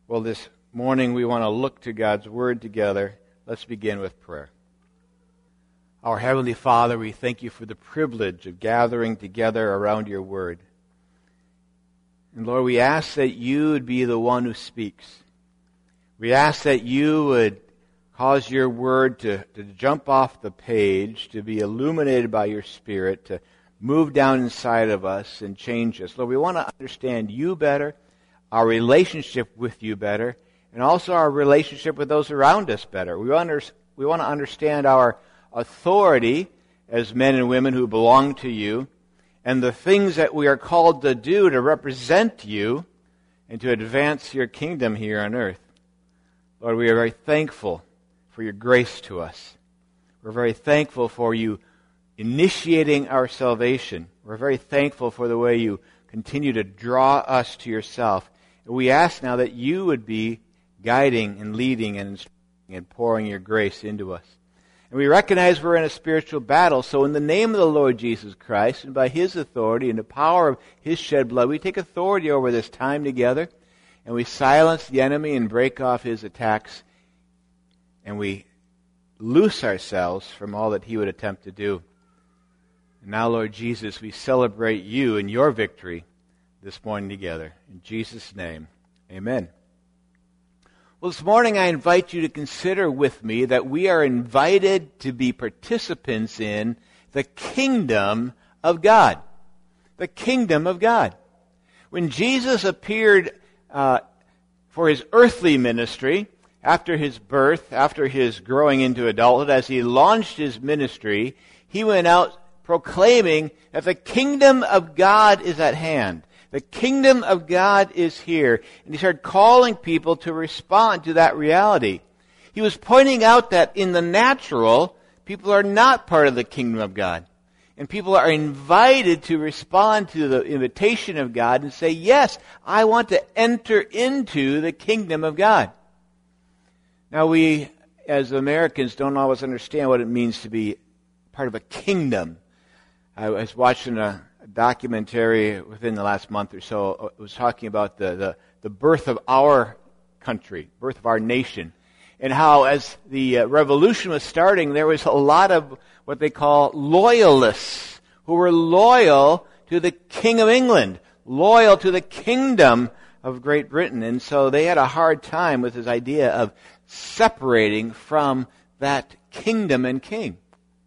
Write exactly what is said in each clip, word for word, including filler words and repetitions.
Well, this morning we want to look to God's Word together. Let's begin with prayer. Our Heavenly Father, we thank you for the privilege of gathering together around your Word. And Lord, we ask that you would be the one who speaks. We ask that you would cause your Word to, to jump off the page, to be illuminated by your Spirit, to move down inside of us and change us. Lord, we want to understand you better, our relationship with you better, and also our relationship with those around us better. We want to, we want to understand our authority as men and women who belong to you, and the things that we are called to do to represent you and to advance your kingdom here on earth. Lord, we are very thankful for your grace to us. We're very thankful for you initiating our salvation. We're very thankful for the way you continue to draw us to yourself. And we ask now that you would be guiding and leading and instructing and pouring your grace into us. And we recognize we're in a spiritual battle, so in the name of the Lord Jesus Christ and by his authority and the power of his shed blood, we take authority over this time together, and we silence the enemy and break off his attacks, and we loose ourselves from all that he would attempt to do. And now, Lord Jesus, we celebrate you and your victory this morning together. In Jesus' name, amen. Well, this morning I invite you to consider with me that we are invited to be participants in the kingdom of God. The kingdom of God. When Jesus appeared uh, for his earthly ministry, after his birth, after his growing into adulthood, as he launched his ministry, he went out proclaiming that the kingdom of God is at hand. The kingdom of God is here. And he started calling people to respond to that reality. He was pointing out that in the natural, people are not part of the kingdom of God. And people are invited to respond to the invitation of God and say, yes, I want to enter into the kingdom of God. Now we, as Americans, don't always understand what it means to be part of a kingdom. I was watching a documentary within the last month or so. It was talking about the, the, the birth of our country, birth of our nation, and how as the uh, revolution was starting, there was a lot of what they call loyalists who were loyal to the King of England, loyal to the kingdom of Great Britain. And so they had a hard time with this idea of separating from that kingdom and king.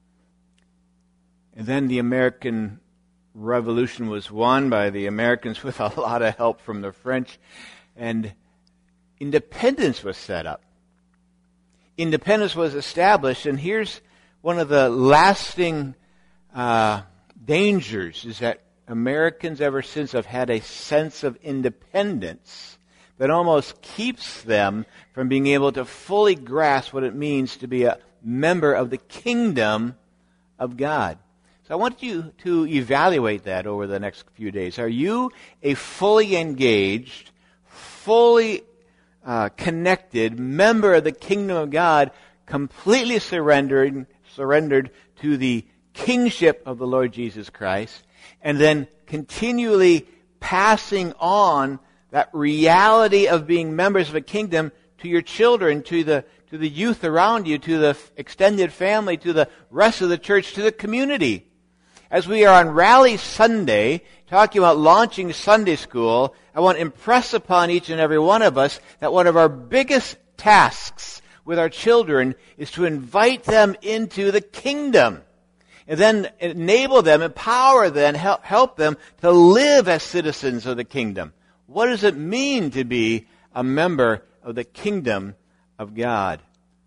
And then the American Revolution was won by the Americans with a lot of help from the French, and independence was set up. Independence was established, and here's one of the lasting uh, dangers, is that Americans ever since have had a sense of independence that almost keeps them from being able to fully grasp what it means to be a member of the kingdom of God. So I want you to evaluate that over the next few days. Are you a fully engaged, fully uh, connected member of the kingdom of God, completely surrendered, surrendered to the kingship of the Lord Jesus Christ, and then continually passing on that reality of being members of a kingdom to your children, to the to the youth around you, to the extended family, to the rest of the church, to the community? As we are on Rally Sunday, talking about launching Sunday school, I want to impress upon each and every one of us that one of our biggest tasks with our children is to invite them into the kingdom. And then enable them, empower them, help, help them to live as citizens of the kingdom. What does it mean to be a member of the kingdom of God?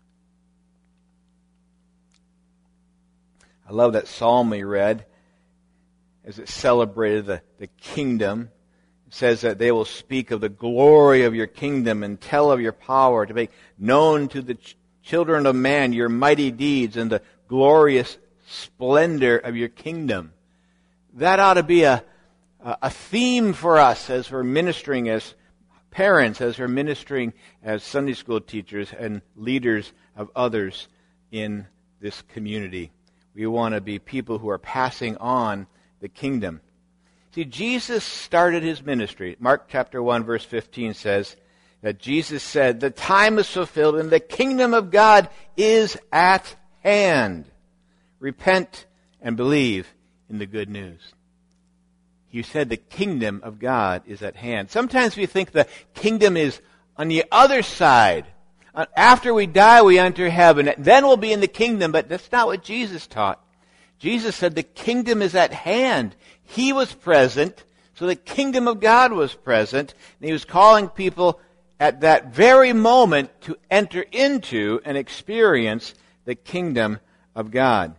I love that psalm we read as it celebrated the, the kingdom. It says that they will speak of the glory of your kingdom and tell of your power, to make known to the ch- children of man your mighty deeds and the glorious splendor of your kingdom. That ought to be a, a theme for us as we're ministering as parents, as we're ministering as Sunday school teachers and leaders of others in this community. We want to be people who are passing on the kingdom. See, Jesus started his ministry. Mark chapter one verse fifteen says, that Jesus said, the time is fulfilled and the kingdom of God is at hand. Repent and believe in the good news. He said the kingdom of God is at hand. Sometimes we think the kingdom is on the other side. After we die, we enter heaven. Then we'll be in the kingdom, but that's not what Jesus taught. Jesus said the kingdom is at hand. He was present, so the kingdom of God was present, and he was calling people at that very moment to enter into and experience the kingdom of God.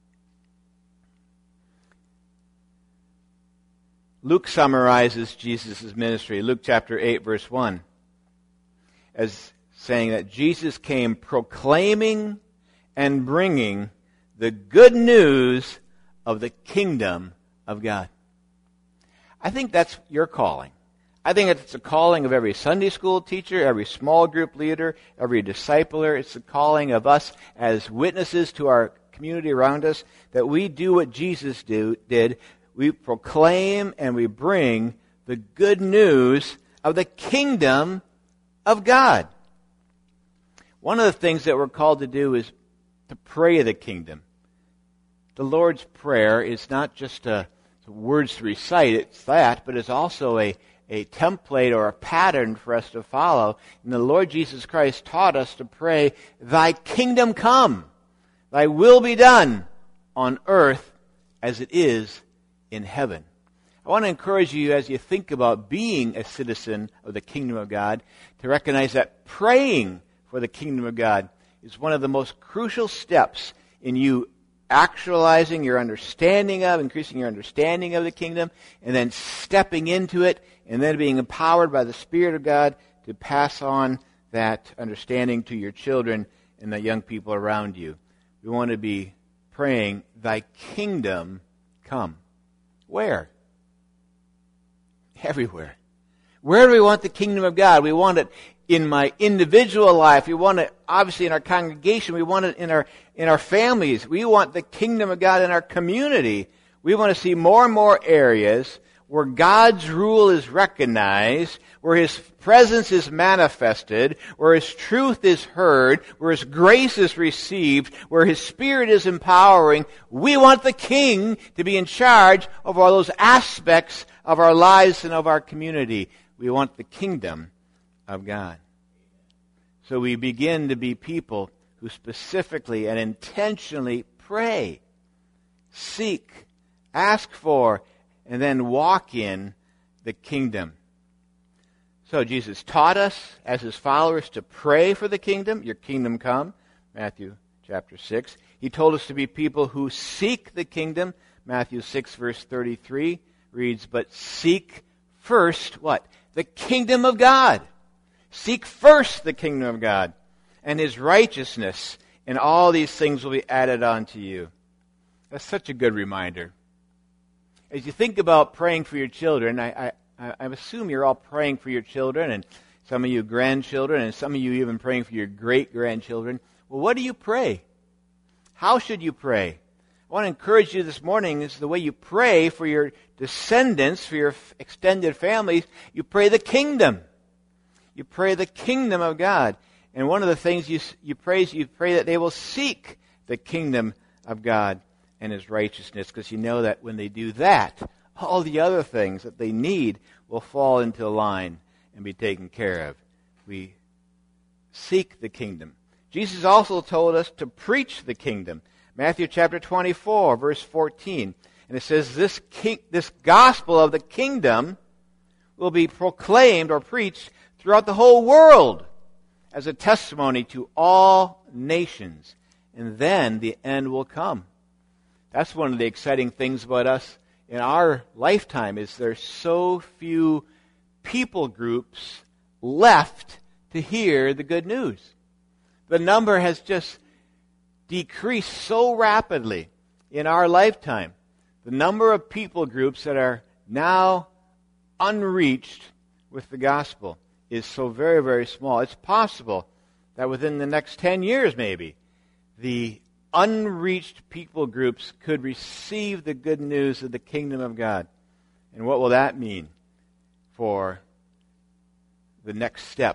Luke summarizes Jesus' ministry, Luke chapter eight, verse one, as saying that Jesus came proclaiming and bringing the good news of the kingdom of God. I think that's your calling. I think it's a calling of every Sunday school teacher, every small group leader, every discipler. It's the calling of us as witnesses to our community around us, that we do what Jesus do, did. We proclaim and we bring the good news of the kingdom of God. One of the things that we're called to do is to pray the kingdom. The Lord's Prayer is not just a, words to recite, it's that, but it's also a, a template or a pattern for us to follow. And the Lord Jesus Christ taught us to pray, Thy kingdom come, Thy will be done on earth as it is in heaven. I want to encourage you as you think about being a citizen of the kingdom of God to recognize that praying for the kingdom of God is one of the most crucial steps in you actualizing your understanding of, increasing your understanding of the kingdom, and then stepping into it, and then being empowered by the Spirit of God to pass on that understanding to your children and the young people around you. We want to be praying, Thy kingdom come. Where? Everywhere. Where do we want the kingdom of God? We want it in my individual life. We want it obviously in our congregation. We want it in our in our families. We want the kingdom of God in our community. We want to see more and more areas where God's rule is recognized, where His presence is manifested, where His truth is heard, where His grace is received, where His Spirit is empowering. We want the King to be in charge of all those aspects of our lives and of our community. We want the kingdom of God. So we begin to be people who specifically and intentionally pray, seek, ask for, and then walk in the kingdom. So Jesus taught us as His followers to pray for the kingdom, your kingdom come, Matthew chapter six. He told us to be people who seek the kingdom. Matthew six verse thirty-three reads, but seek first what? The kingdom of God. Seek first the kingdom of God and His righteousness, and all these things will be added on to you. That's such a good reminder. As you think about praying for your children, I, I, I assume you're all praying for your children, and some of you grandchildren, and some of you even praying for your great-grandchildren. Well, what do you pray? How should you pray? I want to encourage you this morning is the way you pray for your descendants, for your extended families, you pray the kingdom. You pray the kingdom of God. And one of the things you, you pray is you pray that they will seek the kingdom of God and His righteousness, because you know that when they do that, all the other things that they need will fall into line and be taken care of. We seek the kingdom. Jesus also told us to preach the kingdom. Matthew chapter twenty-four, verse fourteen. And it says, this, king, this gospel of the kingdom will be proclaimed or preached throughout the whole world as a testimony to all nations. And then the end will come. That's one of the exciting things about us in our lifetime, is there's so few people groups left to hear the good news. The number has just decreased so rapidly in our lifetime. The number of people groups that are now unreached with the gospel is so very, very small. It's possible that within the next ten years maybe, the unreached people groups could receive the good news of the kingdom of God. And what will that mean for the next step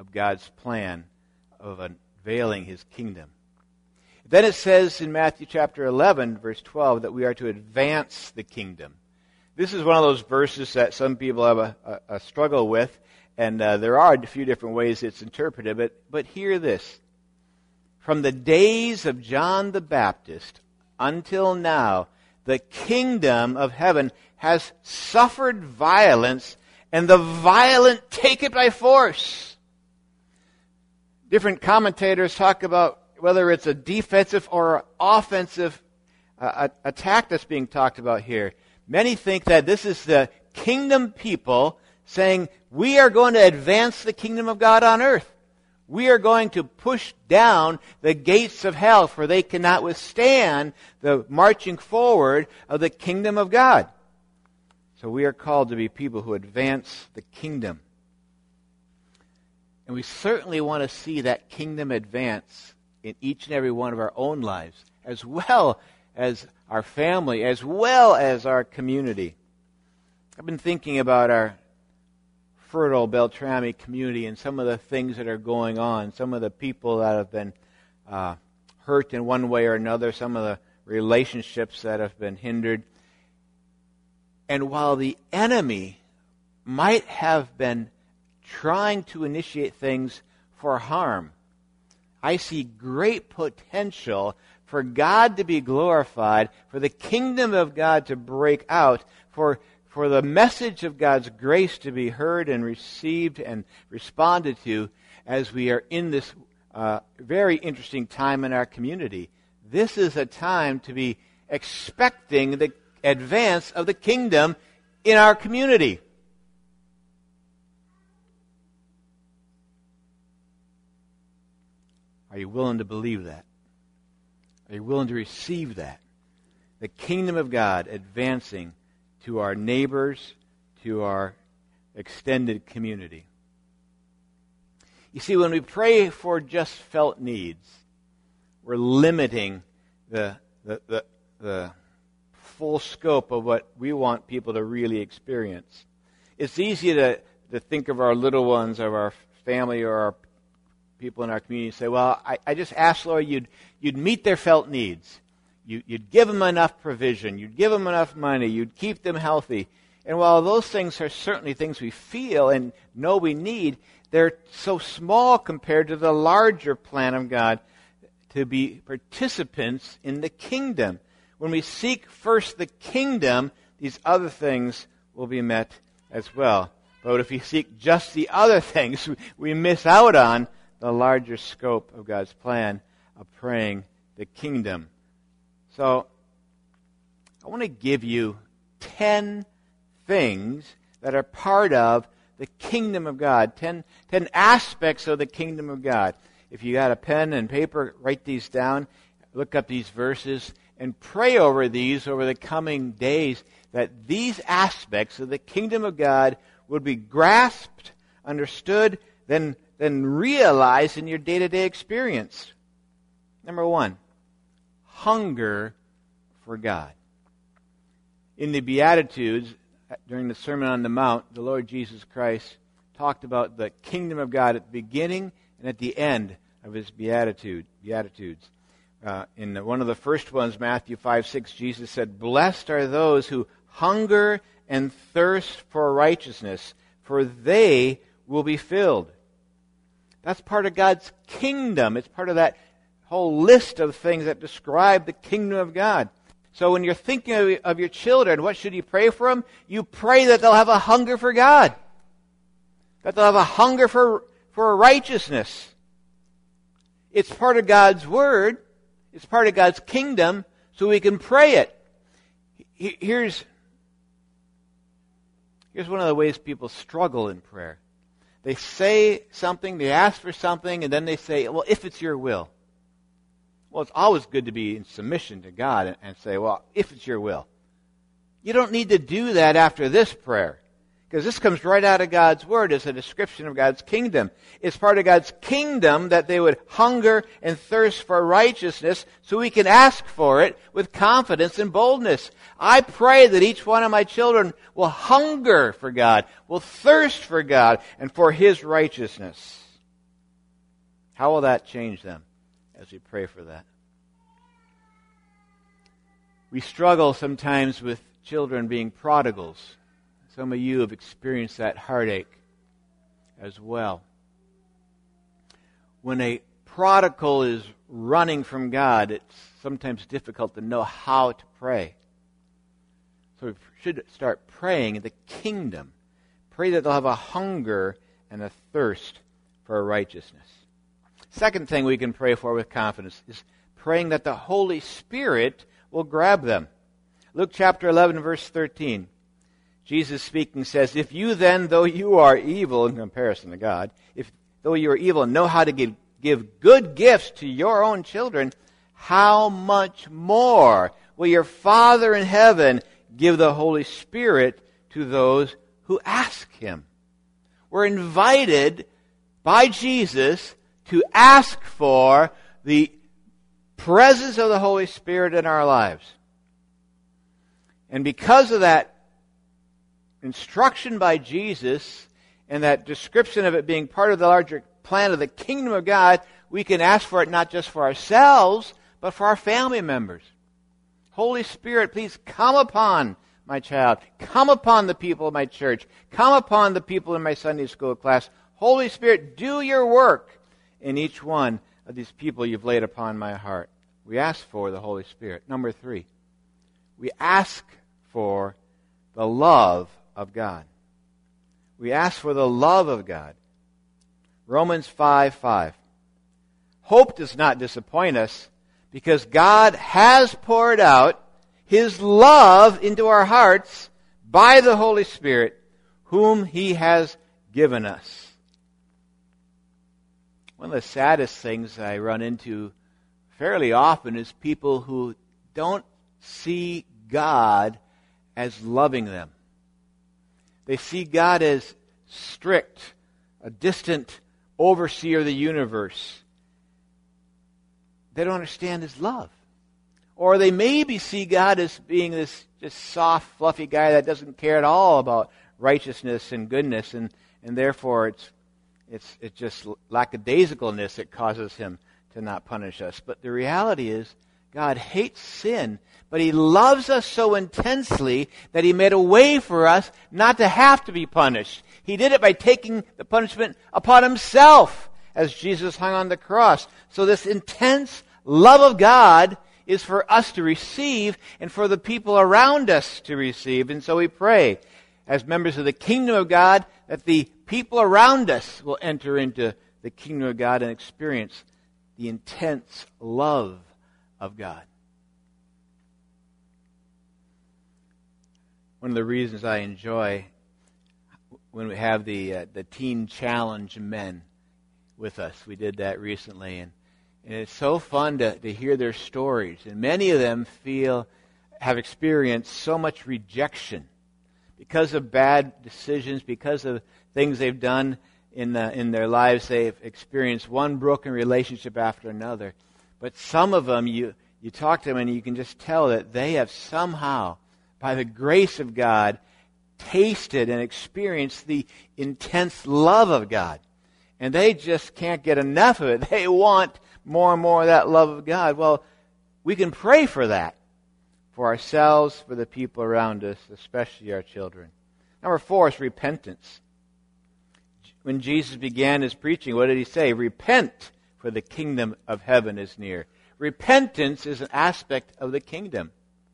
of God's plan of unveiling his kingdom. Then it says in Matthew chapter eleven, verse twelve, that we are to advance the kingdom. This is one of those verses that some people have a, a, a struggle with, and uh, there are a few different ways it's interpreted, but, but hear this. From the days of John the Baptist until now, the kingdom of heaven has suffered violence, and the violent take it by force. Different commentators talk about whether it's a defensive or offensive uh, attack that's being talked about here. Many think that this is the kingdom people saying, we are going to advance the kingdom of God on earth. We are going to push down the gates of hell, for they cannot withstand the marching forward of the kingdom of God. So we are called to be people who advance the kingdom. And we certainly want to see that kingdom advance in each and every one of our own lives, as well as our family, as well as our community. I've been thinking about our fertile Beltrami community and some of the things that are going on, some of the people that have been uh, hurt in one way or another, some of the relationships that have been hindered. And while the enemy might have been trying to initiate things for harm, I see great potential for God to be glorified, for the kingdom of God to break out, for, for the message of God's grace to be heard and received and responded to as we are in this uh, very interesting time in our community. This is a time to be expecting the advance of the kingdom in our community. Are you willing to believe that? Are you willing to receive that? The kingdom of God advancing to our neighbors, to our extended community. You see, when we pray for just felt needs, we're limiting the, the, the, the full scope of what we want people to really experience. It's easy to, to think of our little ones, of our family, or our people in our community and say, well, I, I just ask, Lord, you'd, you'd meet their felt needs. You, you'd give them enough provision. You'd give them enough money. You'd keep them healthy. And while those things are certainly things we feel and know we need, they're so small compared to the larger plan of God to be participants in the kingdom. When we seek first the kingdom, these other things will be met as well. But if we seek just the other things, we miss out on the larger scope of God's plan of praying the kingdom. So, I want to give you ten things that are part of the kingdom of God, ten, ten aspects of the kingdom of God. If you got a pen and paper, write these down, look up these verses, and pray over these over the coming days, that these aspects of the kingdom of God would be grasped, understood, then then realize in your day-to-day experience. Number one, hunger for God. In the Beatitudes, during the Sermon on the Mount, the Lord Jesus Christ talked about the kingdom of God at the beginning and at the end of his beatitude, Beatitudes. Uh, in the, one of the first ones, Matthew five six, Jesus said, "Blessed are those who hunger and thirst for righteousness, for they will be filled." That's part of God's kingdom. It's part of that whole list of things that describe the kingdom of God. So when you're thinking of, of your children, what should you pray for them? You pray that they'll have a hunger for God. That they'll have a hunger for, for righteousness. It's part of God's word. It's part of God's kingdom, so we can pray it. Here's, here's one of the ways people struggle in prayer. They say something, they ask for something, and then they say, well, if it's your will. Well, it's always good to be in submission to God and, and say, well, if it's your will. You don't need to do that after this prayer, because this comes right out of God's word as a description of God's kingdom. It's part of God's kingdom that they would hunger and thirst for righteousness, so we can ask for it with confidence and boldness. I pray that each one of my children will hunger for God, will thirst for God, and for his righteousness. How will that change them as we pray for that? We struggle sometimes with children being prodigals. Some of you have experienced that heartache as well. When a prodigal is running from God, it's sometimes difficult to know how to pray. So we should start praying in the kingdom. Pray that they'll have a hunger and a thirst for righteousness. Second thing we can pray for with confidence is praying that the Holy Spirit will grab them. Luke chapter eleven, verse thirteen. Jesus speaking says, "If you then, though you are evil in comparison to God, if though you are evil and know how to give, give good gifts to your own children, how much more will your Father in heaven give the Holy Spirit to those who ask Him?" We're invited by Jesus to ask for the presence of the Holy Spirit in our lives. And because of that instruction by Jesus and that description of it being part of the larger plan of the kingdom of God, we can ask for it not just for ourselves, but for our family members. Holy Spirit, please come upon my child. Come upon the people of my church. Come upon the people in my Sunday school class. Holy Spirit, do your work in each one of these people you've laid upon my heart. We ask for the Holy Spirit. Number three, we ask for the love of God. We ask for the love of God. Romans five five. Hope does not disappoint us because God has poured out His love into our hearts by the Holy Spirit, whom He has given us. One of the saddest things I run into fairly often is people who don't see God as loving them. They see God as strict, a distant overseer of the universe. They don't understand His love. Or they maybe see God as being this just soft, fluffy guy that doesn't care at all about righteousness and goodness, and, and therefore it's it's it's just lackadaisicalness that causes Him to not punish us. But the reality is, God hates sin, but He loves us so intensely that He made a way for us not to have to be punished. He did it by taking the punishment upon Himself as Jesus hung on the cross. So this intense love of God is for us to receive and for the people around us to receive. And so we pray, as members of the kingdom of God, that the people around us will enter into the kingdom of God and experience the intense love of God. One of the reasons I enjoy when we have the uh, the Teen Challenge men with us, we did that recently, and, and it's so fun to, to hear their stories. And many of them feel, have experienced so much rejection because of bad decisions, because of things they've done in the, in their lives. They've experienced one broken relationship after another. But some of them, you, you talk to them and you can just tell that they have somehow, by the grace of God, tasted and experienced the intense love of God. And they just can't get enough of it. They want more and more of that love of God. Well, we can pray for that, for ourselves, for the people around us, especially our children. Number four is repentance. When Jesus began His preaching, what did He say? Repent, for the kingdom of heaven is near. Repentance is an aspect of the kingdom.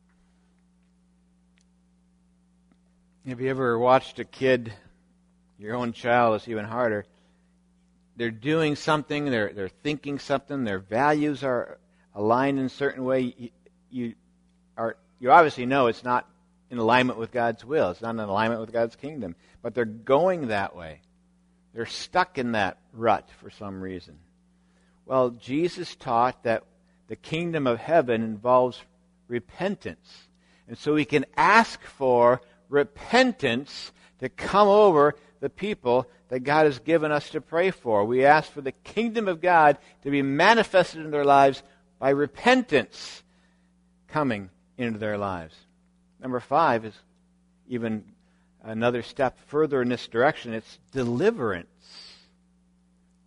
Have you ever watched a kid, your own child, it's even harder. They're doing something, they're they're thinking something, their values are aligned in a certain way. You, you are you obviously know it's not in alignment with God's will. It's not in alignment with God's kingdom. But they're going that way. They're stuck in that rut for some reason. Well, Jesus taught that the kingdom of heaven involves repentance. And so we can ask for repentance to come over the people that God has given us to pray for. We ask for the kingdom of God to be manifested in their lives by repentance coming into their lives. Number five is even another step further in this direction. It's deliverance.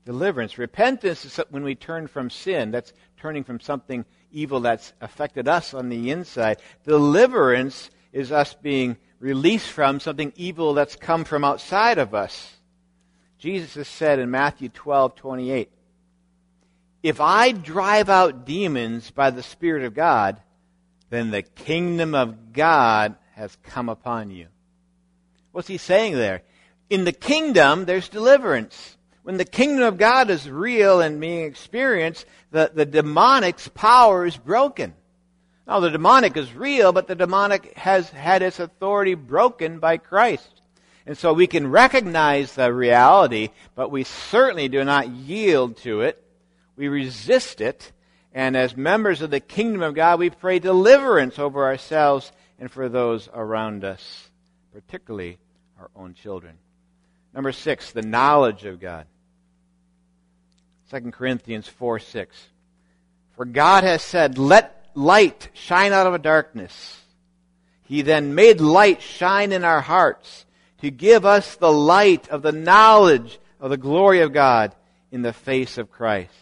Deliverance. Repentance is when we turn from sin. That's turning from something evil that's affected us on the inside. Deliverance is us being released from something evil that's come from outside of us. Jesus has said in Matthew twelve twenty-eight, if I drive out demons by the Spirit of God, then the kingdom of God has come upon you. What's he saying there? In the kingdom, there's deliverance. When the kingdom of God is real and being experienced, the, the demonic's power is broken. Now, the demonic is real, but the demonic has had its authority broken by Christ. And so we can recognize the reality, but we certainly do not yield to it. We resist it. And as members of the kingdom of God, we pray deliverance over ourselves and for those around us, particularly our own children. Number six, the knowledge of God. Second Corinthians four six. For God has said, let light shine out of a darkness. He then made light shine in our hearts to give us the light of the knowledge of the glory of God in the face of Christ.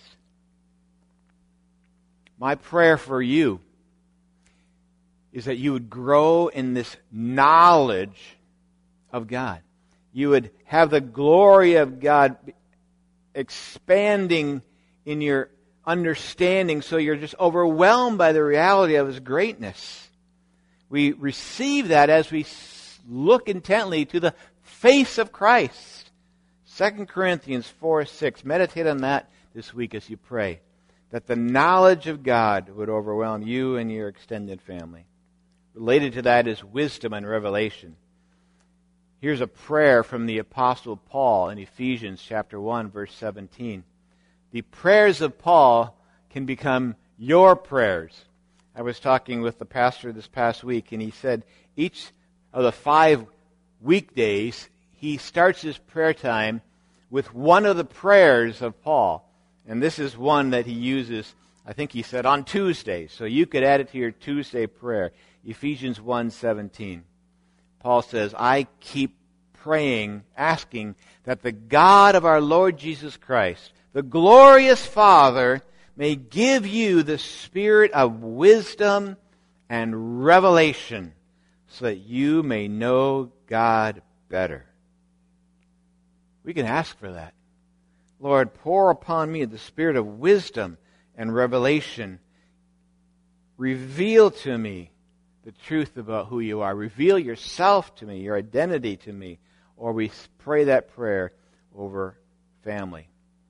My prayer for you is that you would grow in this knowledge of God. You would have the glory of God expanding in your understanding so you're just overwhelmed by the reality of His greatness. We receive that as we look intently to the face of Christ. Second Corinthians four six. Meditate on that this week as you pray, that the knowledge of God would overwhelm you and your extended family. Related to that is wisdom and revelation. Here's a prayer from the Apostle Paul in Ephesians chapter one, verse seventeen. The prayers of Paul can become your prayers. I was talking with the pastor this past week, and he said each of the five weekdays, he starts his prayer time with one of the prayers of Paul. And this is one that he uses, I think he said, on Tuesdays. So you could add it to your Tuesday prayer. Ephesians one seventeen. Paul says, I keep praying, asking that the God of our Lord Jesus Christ, the glorious Father, may give you the spirit of wisdom and revelation so that you may know God better. We can ask for that. Lord, pour upon me the spirit of wisdom and revelation. Reveal to me the truth about who you are. Reveal yourself to me, your identity to me. Or we pray that prayer over family.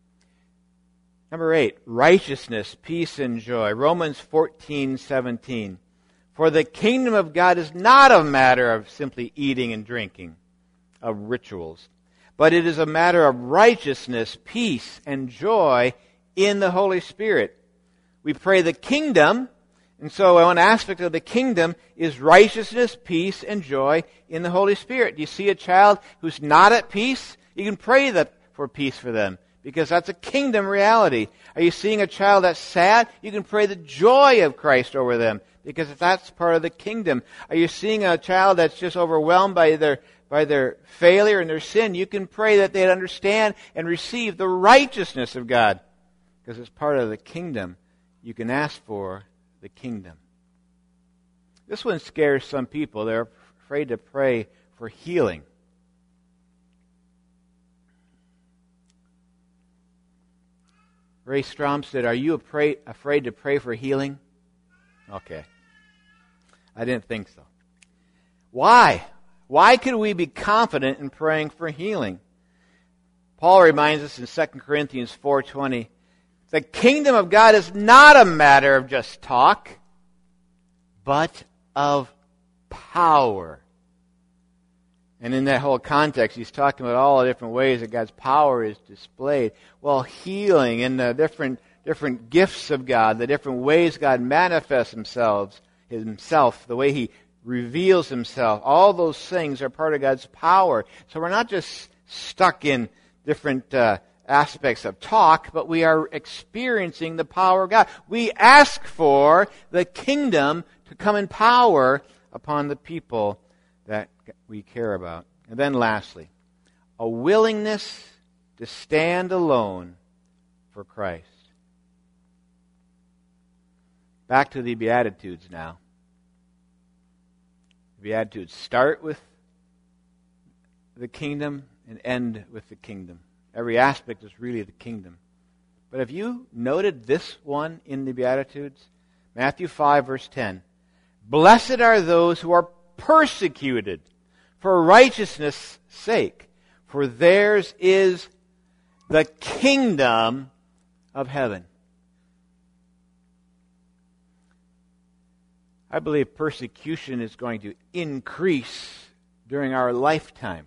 Number eight, righteousness, peace, and joy. Romans fourteen seventeen. For the kingdom of God is not a matter of simply eating and drinking, of rituals, but it is a matter of righteousness, peace, and joy in the Holy Spirit. We pray the kingdom, and so one aspect of the kingdom is righteousness, peace, and joy in the Holy Spirit. Do you see a child who's not at peace? You can pray that for peace for them, because that's a kingdom reality. Are you seeing a child that's sad? You can pray the joy of Christ over them, because that's part of the kingdom. Are you seeing a child that's just overwhelmed by their by their failure and their sin? You can pray that they'd understand and receive the righteousness of God, because it's part of the kingdom. You can ask for the kingdom. This one scares some people. They're afraid to pray for healing. Ray Strom said, are you afraid, afraid to pray for healing? Okay. I didn't think so. Why? Why could we be confident in praying for healing? Paul reminds us in Second Corinthians four twenty, the kingdom of God is not a matter of just talk, but of power. And in that whole context, he's talking about all the different ways that God's power is displayed. Well, healing and the different different gifts of God, the different ways God manifests himself, himself, the way he reveals himself, all those things are part of God's power. So we're not just stuck in different uh, aspects of talk, but we are experiencing the power of God. We ask for the kingdom to come in power upon the people that we care about. And then lastly, a willingness to stand alone for Christ. Back to the Beatitudes now. The Beatitudes start with the kingdom and end with the kingdom. Every aspect is really the kingdom. But have you noted this one in the Beatitudes? Matthew five, verse ten. Blessed are those who are persecuted for righteousness' sake, for theirs is the kingdom of heaven. I believe persecution is going to increase during our lifetime,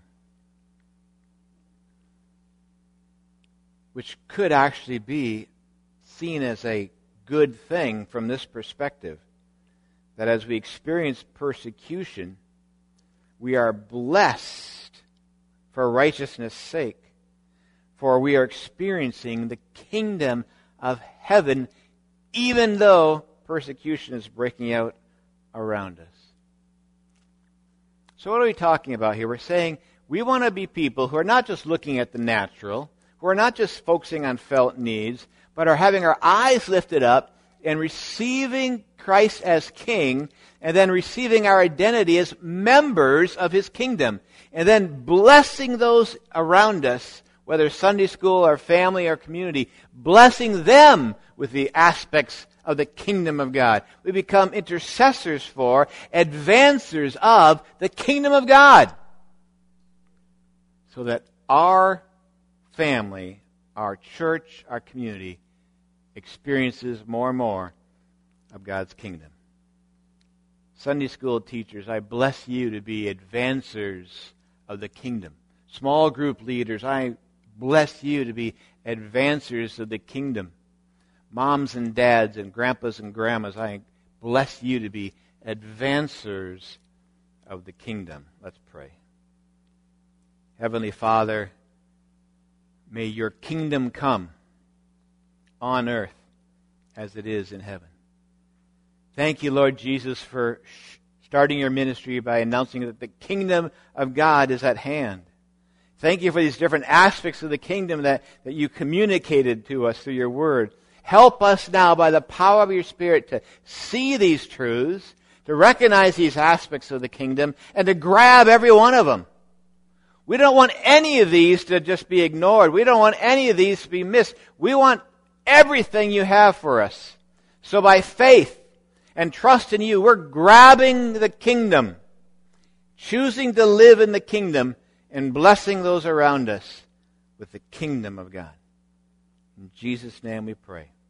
which could actually be seen as a good thing from this perspective, that as we experience persecution, we are blessed for righteousness' sake, for we are experiencing the kingdom of heaven, even though persecution is breaking out around us. So what are we talking about here? We're saying we want to be people who are not just looking at the natural, who are not just focusing on felt needs, but are having our eyes lifted up and receiving Christ as King, and then receiving our identity as members of His kingdom, and then blessing those around us, whether Sunday school or family or community, blessing them with the aspects of the kingdom of God. We become intercessors for, advancers of the kingdom of God, so that our family, our church, our community experiences more and more of God's kingdom. Sunday school teachers, I bless you to be advancers of the kingdom. Small group leaders, I bless you to be advancers of the kingdom. Moms and dads and grandpas and grandmas, I bless you to be advancers of the kingdom. Let's pray. Heavenly Father, may your kingdom come on earth as it is in heaven. Thank you, Lord Jesus, for starting your ministry by announcing that the kingdom of God is at hand. Thank you for these different aspects of the kingdom that, that you communicated to us through your word. Help us now by the power of your Spirit to see these truths, to recognize these aspects of the kingdom, and to grab every one of them. We don't want any of these to just be ignored. We don't want any of these to be missed. We want everything you have for us. So by faith and trust in you, we're grabbing the kingdom, choosing to live in the kingdom, and blessing those around us with the kingdom of God. In Jesus' name we pray.